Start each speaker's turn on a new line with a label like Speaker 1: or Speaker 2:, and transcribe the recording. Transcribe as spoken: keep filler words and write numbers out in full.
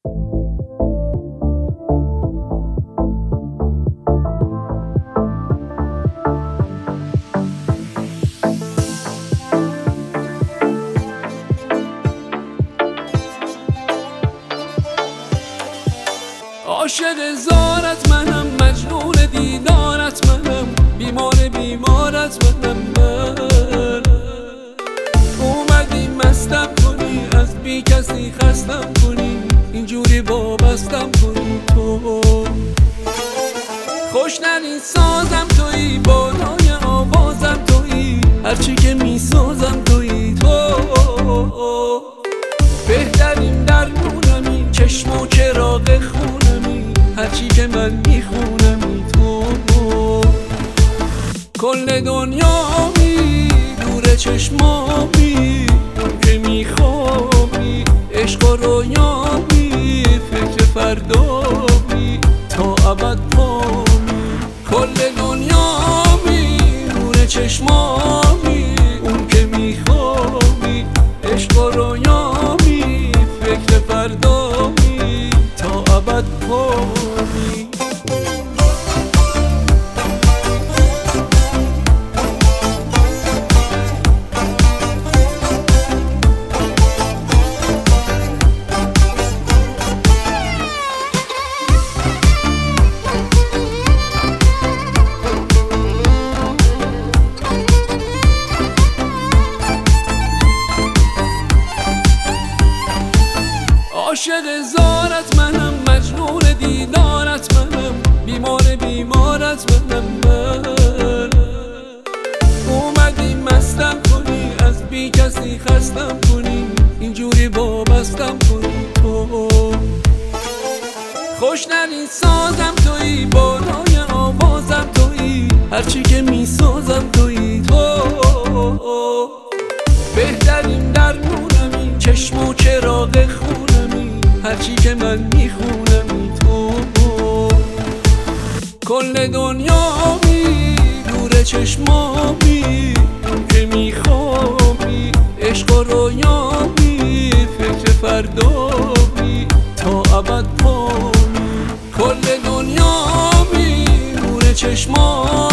Speaker 1: عاشق زارت منم، مجنون دیدارت منم، بیمار بیمارت منم. من اومدی مستم کنی، از بی کسی خستم کنی، اینجوری وابستم کنی. تو خوشنرین سازم تویی، بالای آوازم تویی، هرچی که میسازم تویی. تو بهترین درمونمی، چشم و چراغ خونمی، هرچی که من میخونمی. تو کل دنیامی، دور چشمامی، اون که میخوابی عشق و رویامی، فکر فردامی تا ابد پامی. کل دنیامی، دور چشمامی، اون که میخوابی عشق و رویامی، فکر فردامی تا ابد پامی. عاشق زارت منم، مجنون دیدارت منم، بیمار بیمارت منم. من اومدی مستم کنی، از بی کسی خستم کنی، اینجوری وابستم کنی. تو خوشنرین سازم تویی، بالای آوازم تویی، هرچی که میسازم تویی. تو بهترین درمونمی، چشم و چراغ خونمی، هرچی که من میخونمی. تو کل دنیامی، دور چشمامی، اون که میخوابی عشق و رویامی، فکر فردامی تا ابد پامی. کل دنیامی، دور چشمامی،